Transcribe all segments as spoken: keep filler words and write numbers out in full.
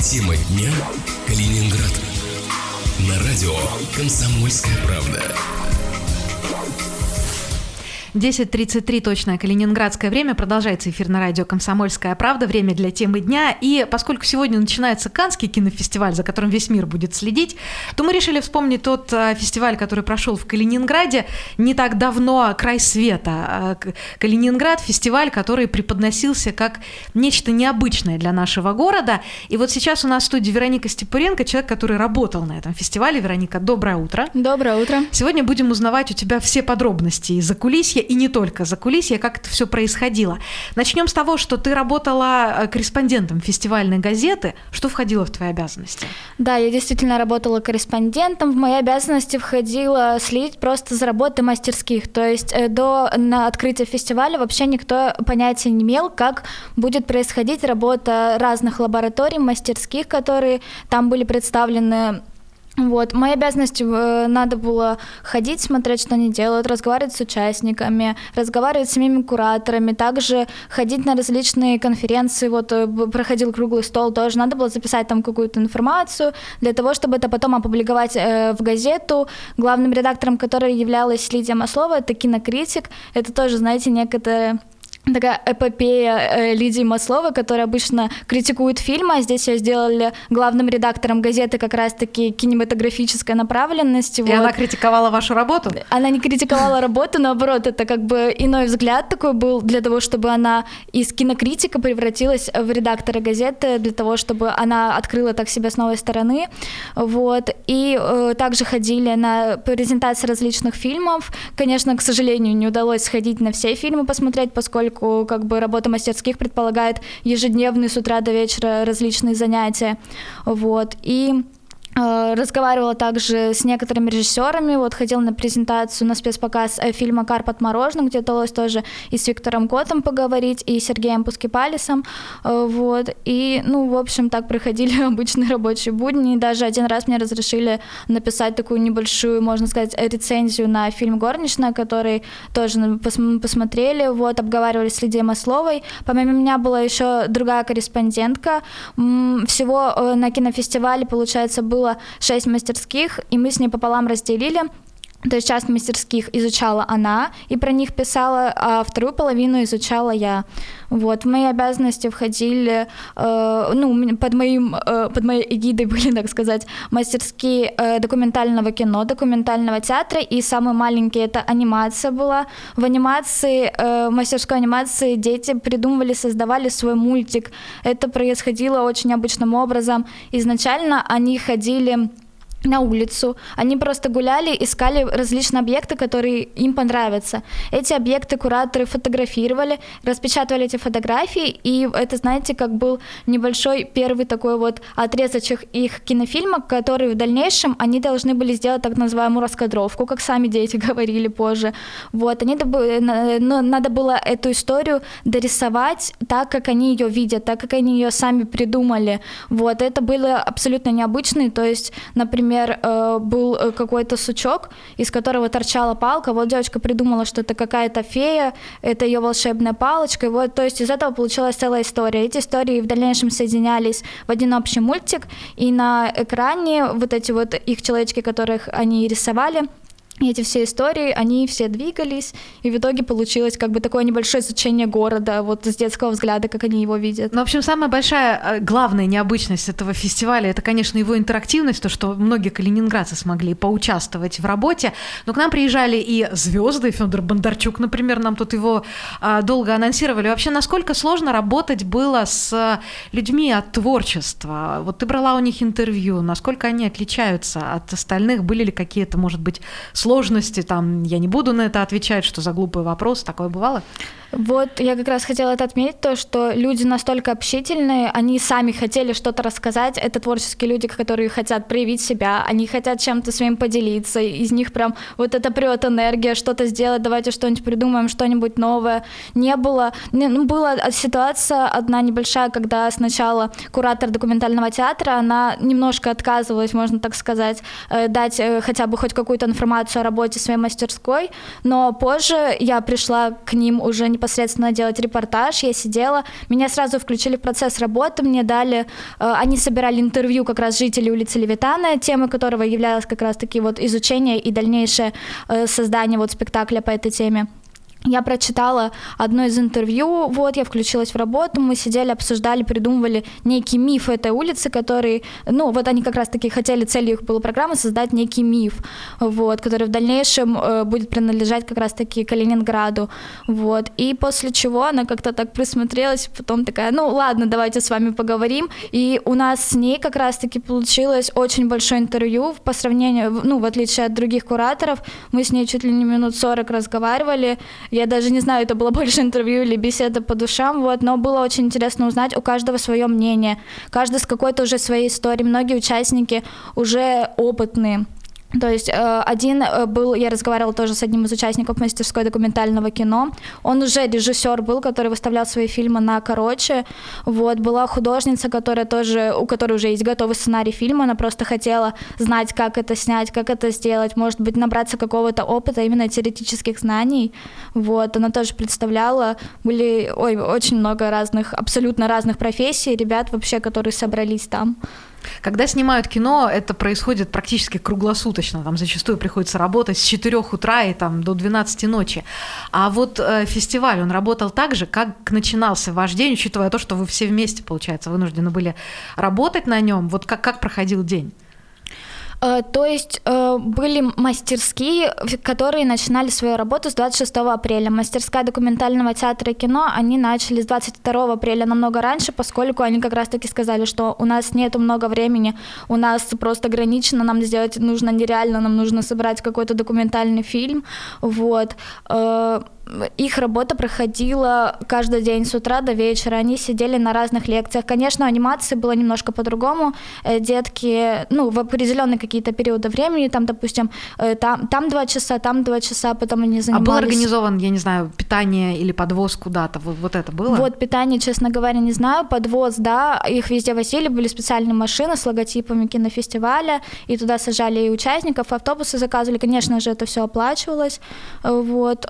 Тема дня Калининград. На радио «Комсомольская правда». десять тридцать три точное калининградское время. Продолжается эфир на радио «Комсомольская правда». Время для темы дня. И поскольку сегодня начинается Каннский кинофестиваль, за которым весь мир будет следить, то мы решили вспомнить тот фестиваль, который прошел в Калининграде не так давно, «Край света». Калининград — фестиваль, который преподносился как нечто необычное для нашего города. И вот сейчас у нас в студии Вероника Степуренко, человек, который работал на этом фестивале. Вероника, доброе утро. Доброе утро. Сегодня будем узнавать у тебя все подробности из закулисья, и не только закулисье, как это все происходило. Начнем с того, что ты работала корреспондентом фестивальной газеты. Что входило в твои обязанности? Да, я действительно работала корреспондентом. В мои обязанности входило следить просто за работой мастерских. То есть до на открытия фестиваля вообще никто понятия не имел, как будет происходить работа разных лабораторий, мастерских, которые там были представлены. Вот, мои обязанности э, надо было ходить, смотреть, что они делают, разговаривать с участниками, разговаривать с самими кураторами, также ходить на различные конференции, вот э, проходил круглый стол, тоже надо было записать там какую-то информацию для того, чтобы это потом опубликовать э, в газету. Главным редактором которой являлась Лидия Маслова, это кинокритик, это тоже, знаете, некоторые... Такая эпопея э, Лидии Масловой, которая обычно критикует фильмы, а здесь ее сделали главным редактором газеты как раз-таки кинематографической направленности. И вот. Она критиковала вашу работу? Она не критиковала работу, наоборот, это как бы иной взгляд такой был для того, чтобы она из кинокритика превратилась в редактора газеты, для того, чтобы она открыла так себя с новой стороны. Вот. И э, также ходили на презентации различных фильмов. Конечно, к сожалению, не удалось сходить на все фильмы посмотреть, поскольку как бы работа мастерских предполагает ежедневные с утра до вечера различные занятия, вот, и разговаривала также с некоторыми режиссерами, вот ходила на презентацию, на спецпоказ фильма «Карп отмороженный», где удалось тоже и с Виктором Котом поговорить, и с Сергеем Пускипалисом, вот, и, ну, в общем, так проходили обычные рабочие будни, и даже один раз мне разрешили написать такую небольшую, можно сказать, рецензию на фильм «Горничная», который тоже пос- посмотрели, вот, обговаривали с Лидией Масловой. Помимо меня была еще другая корреспондентка. Всего на кинофестивале, получается, было шесть мастерских, и мы с ней пополам разделили. То есть часть мастерских изучала она и про них писала, а вторую половину изучала я. Вот. В мои обязанности входили, э, ну, под, моим, э, под моей эгидой были, так сказать, мастерские э, документального кино, документального театра, и самый маленький — это анимация была. В анимации, э, мастерской анимации дети придумывали, создавали свой мультик. Это происходило очень необычным образом. Изначально они ходили на улицу, они просто гуляли, искали различные объекты, которые им понравятся. Эти объекты кураторы фотографировали, распечатывали эти фотографии, и это, знаете, как был небольшой первый такой вот отрезочек их кинофильма, который в дальнейшем они должны были сделать так называемую раскадровку, как сами дети говорили позже. Вот, они, но надо было эту историю дорисовать так, как они ее видят, так, как они ее сами придумали. Вот, это было абсолютно необычно, то есть, например, был какой-то сучок, из которого торчала палка. Вот девочка придумала, что это какая-то фея, это ее волшебная палочка. И вот, то есть из этого получилась целая история. Эти истории в дальнейшем соединялись в один общий мультик, и на экране вот эти вот их человечки, которых они рисовали, и эти все истории, они все двигались, и в итоге получилось как бы такое небольшое изучение города, вот с детского взгляда, как они его видят. Ну, в общем, самая большая, главная необычность этого фестиваля — это, конечно, его интерактивность, то, что многие калининградцы смогли поучаствовать в работе. Но к нам приезжали и звезды, Федор Бондарчук, например, нам тут его а, долго анонсировали. Вообще, насколько сложно работать было с людьми от творчества? Вот ты брала у них интервью, насколько они отличаются от остальных? Были ли какие-то, может быть, сложности, там, я не буду на это отвечать, что за глупый вопрос, такое бывало? Вот, я как раз хотела это отметить, то, что люди настолько общительные, они сами хотели что-то рассказать, это творческие люди, которые хотят проявить себя, они хотят чем-то своим поделиться, из них прям вот это прет энергия, что-то сделать, давайте что-нибудь придумаем, что-нибудь новое. Не было, не, ну, была ситуация одна небольшая, когда сначала куратор документального театра, она немножко отказывалась, можно так сказать, дать хотя бы хоть какую-то информацию информацию о работе своей мастерской, но позже я пришла к ним уже непосредственно делать репортаж, я сидела, меня сразу включили в процесс работы, мне дали, они собирали интервью как раз жителей улицы Левитана, темой которого являлось как раз-таки вот изучение и дальнейшее создание вот спектакля по этой теме. Я прочитала одно из интервью, вот, я включилась в работу, мы сидели, обсуждали, придумывали некий миф этой улицы, который, ну, вот они как раз-таки хотели, целью их была программа создать некий миф, вот, который в дальнейшем э, будет принадлежать как раз-таки Калининграду, вот, и после чего она как-то так присмотрелась, потом такая, ну, ладно, давайте с вами поговорим, и у нас с ней как раз-таки получилось очень большое интервью по сравнению, ну, в отличие от других кураторов, мы с ней чуть ли не минут сорок разговаривали. Я даже не знаю, это было больше интервью или беседа по душам, вот, но было очень интересно узнать, у каждого свое мнение, каждый с какой-то уже своей историей, многие участники уже опытные. То есть один был, я разговаривала тоже с одним из участников мастерской документального кино, он уже режиссер был, который выставлял свои фильмы на короче, вот, была художница, которая тоже, у которой уже есть готовый сценарий фильма, она просто хотела знать, как это снять, как это сделать, может быть, набраться какого-то опыта, именно теоретических знаний, вот, она тоже представляла, были, ой, очень много разных, абсолютно разных профессий, ребят вообще, которые собрались там. Когда снимают кино, это происходит практически круглосуточно, там зачастую приходится работать с четырёх утра и там до двенадцати ночи. А вот э, фестиваль, он работал так же, как начинался ваш день, учитывая то, что вы все вместе, получается, вынуждены были работать на нем. Вот как, как проходил день? То есть были мастерские, которые начинали свою работу с двадцать шестого апреля. Мастерская документального театра и кино, они начали с двадцать второго апреля, намного раньше, поскольку они как раз-таки сказали, что у нас нету много времени, у нас просто ограничено, нам сделать нужно нереально, нам нужно собрать какой-то документальный фильм. Вот. Их работа проходила каждый день с утра до вечера, они сидели на разных лекциях. Конечно, анимации было немножко по-другому, детки, ну, в определенные какие-то периоды времени, там, допустим, там, там два часа, там два часа, потом они занимались. А был организован, я не знаю, питание или подвоз куда-то, вот, вот это было? Вот, питание, честно говоря, не знаю, подвоз, да, их везде возили, были специальные машины с логотипами кинофестиваля, и туда сажали и участников, автобусы заказывали, конечно же, это все оплачивалось, вот.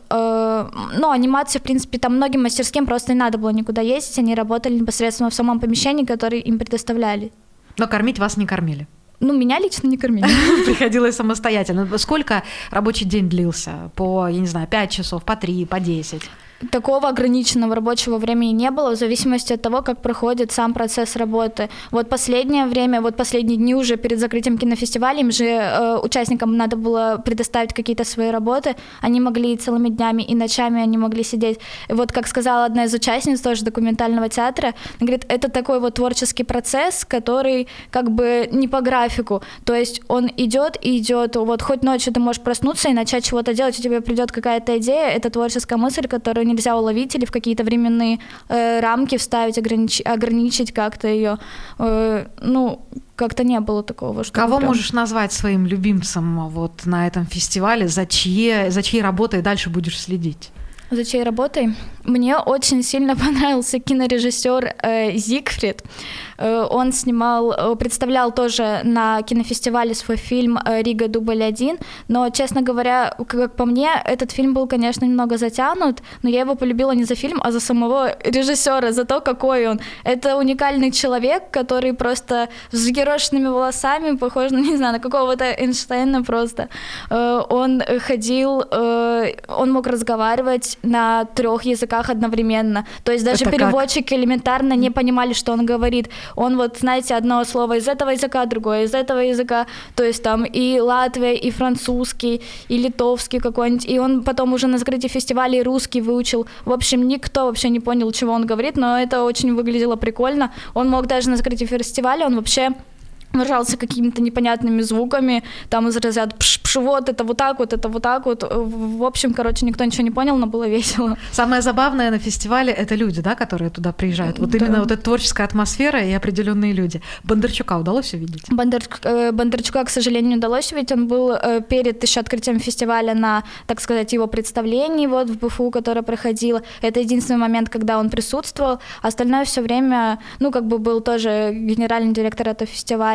Ну, анимации, в принципе, там многим мастерским просто не надо было никуда ездить, они работали непосредственно в самом помещении, которое им предоставляли. Но кормить вас не кормили? Ну, меня лично не кормили. Приходилось самостоятельно. Сколько рабочий день длился? По, я не знаю, пять часов, по три, по десять? Такого ограниченного рабочего времени не было, в зависимости от того, как проходит сам процесс работы. Вот последнее время, вот последние дни уже перед закрытием кинофестиваля, им же э, участникам надо было предоставить какие-то свои работы, они могли и целыми днями, и ночами они могли сидеть. И вот, как сказала одна из участниц тоже документального театра, она говорит, это такой вот творческий процесс, который как бы не по графику, то есть он идет и идет, вот хоть ночью ты можешь проснуться и начать чего-то делать, у тебя придет какая-то идея, это творческая мысль, которую нельзя уловить или в какие-то временные э, рамки вставить, огранич... ограничить как-то ее. Э, ну, как-то не было такого. Что Кого прям... можешь назвать своим любимцем вот на этом фестивале, за чьи, за чьей работой дальше будешь следить? За чьей работой? Мне очень сильно понравился кинорежиссер э, Зигфрид. Э, он снимал, э, представлял тоже на кинофестивале свой фильм э, «Рига. Дубль один», но, честно говоря, как по мне, этот фильм был, конечно, немного затянут, но я его полюбила не за фильм, а за самого режиссера, за то, какой он. Это уникальный человек, который просто с взъерошенными волосами, похож, ну, не знаю, на какого-то Эйнштейна просто. Э, он ходил, э, он мог разговаривать на трех языках одновременно. То есть даже это переводчики как? элементарно не понимали, что он говорит. Он вот, знаете, одно слово из этого языка, другое из этого языка. То есть там и Латвия, и французский, и литовский какой-нибудь. И он потом уже на закрытии фестиваля и русский выучил. В общем, никто вообще не понял, чего он говорит, но это очень выглядело прикольно. Он мог даже на закрытии фестиваля, он вообще выражался какими-то непонятными звуками, там из разряда пш-пш, вот это вот так вот, это вот так вот. В общем, короче, никто ничего не понял, но было весело. Самое забавное на фестивале — это люди, да, которые туда приезжают. Вот да. Именно вот эта творческая атмосфера и определенные люди. Бондарчука удалось увидеть? Бондар... Бондарчука, к сожалению, не удалось увидеть. Он был перед еще открытием фестиваля на, так сказать, его представлении вот в БФУ, которое проходило. Это единственный момент, когда он присутствовал. Остальное все время, ну, как бы был тоже генеральный директор этого фестиваля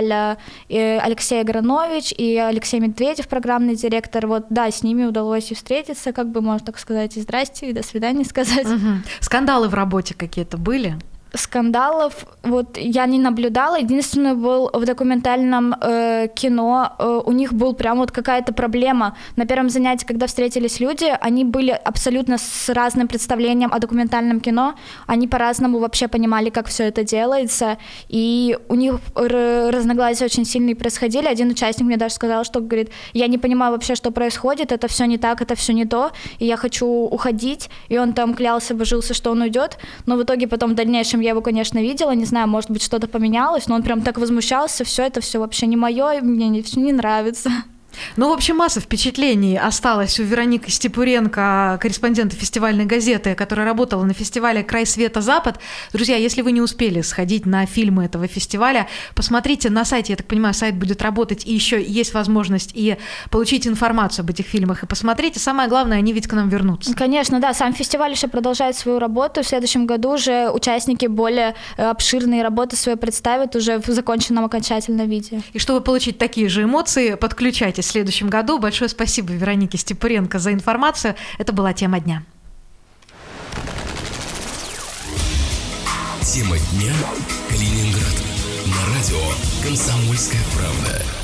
фестиваля Алексей Агранович и Алексей Медведев, программный директор. Вот, да, с ними удалось и встретиться, как бы, можно так сказать, и здрасте, и до свидания сказать. Угу. Скандалы в работе какие-то были? Скандалов вот я не наблюдала. Единственное, был в документальном э, кино, э, у них был прям вот какая-то проблема. На первом занятии, когда встретились люди, они были абсолютно с разным представлением о документальном кино. Они по-разному вообще понимали, как все это делается. И у них р- разногласия очень сильные происходили. Один участник мне даже сказал, что, говорит, я не понимаю вообще, что происходит, это все не так, это все не то, и я хочу уходить. И он там клялся, божился, что он уйдет. Но в итоге потом в дальнейшем я его, конечно, видела, не знаю, может быть, что-то поменялось, но он прям так возмущался, все это все вообще не мое, мне не, не нравится. Ну, в общем, масса впечатлений осталась у Вероники Степуренко, корреспондента фестивальной газеты, которая работала на фестивале «Край света Запад». Друзья, если вы не успели сходить на фильмы этого фестиваля, посмотрите на сайте, я так понимаю, сайт будет работать, и еще есть возможность и получить информацию об этих фильмах, и посмотрите. Самое главное, они ведь к нам вернутся. Конечно, да, сам фестиваль еще продолжает свою работу. В следующем году уже участники более обширные работы свои представят уже в законченном окончательном виде. И чтобы получить такие же эмоции, подключайтесь в следующем году. Большое спасибо Веронике Степуренко за информацию. Это была тема дня. Тема дня. Калининград. На радио «Комсомольская правда».